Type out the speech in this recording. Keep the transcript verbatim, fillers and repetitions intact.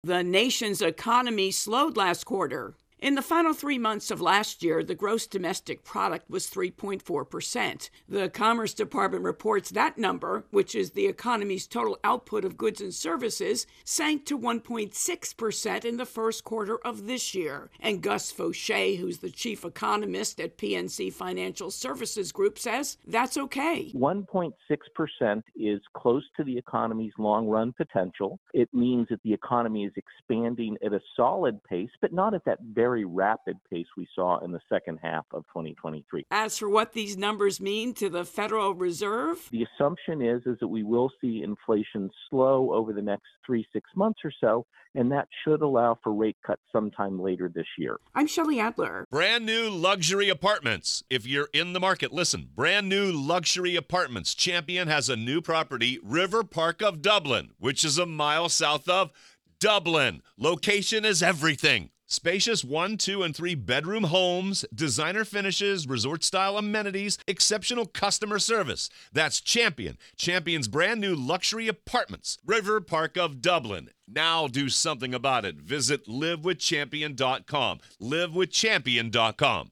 The nation's economy slowed last quarter. In the final three months of last year, the gross domestic product was three point four percent. The Commerce Department reports that number, which is the economy's total output of goods and services, sank to one point six percent in the first quarter of this year. And Gus Fauché, who's the chief economist at P N C Financial Services Group, says that's okay. one point six percent is close to the economy's long-run potential. It means that the economy is expanding at a solid pace, but not at that very very rapid pace we saw in the second half of twenty twenty-three. As for what these numbers mean to the Federal Reserve, the assumption is, is that we will see inflation slow over the next three, six months or so, and that should allow for rate cuts sometime later this year. I'm Shelley Adler. Brand new luxury apartments. If you're in the market, listen. Brand new luxury apartments. Champion has a new property, River Park of Dublin, which is a mile south of Dublin. Location is everything. Spacious one, two, and three bedroom homes, designer finishes, resort-style amenities, exceptional customer service. That's Champion. Champion's brand new luxury apartments. River Park of Dublin. Now do something about it. Visit live with champion dot com. live with champion dot com.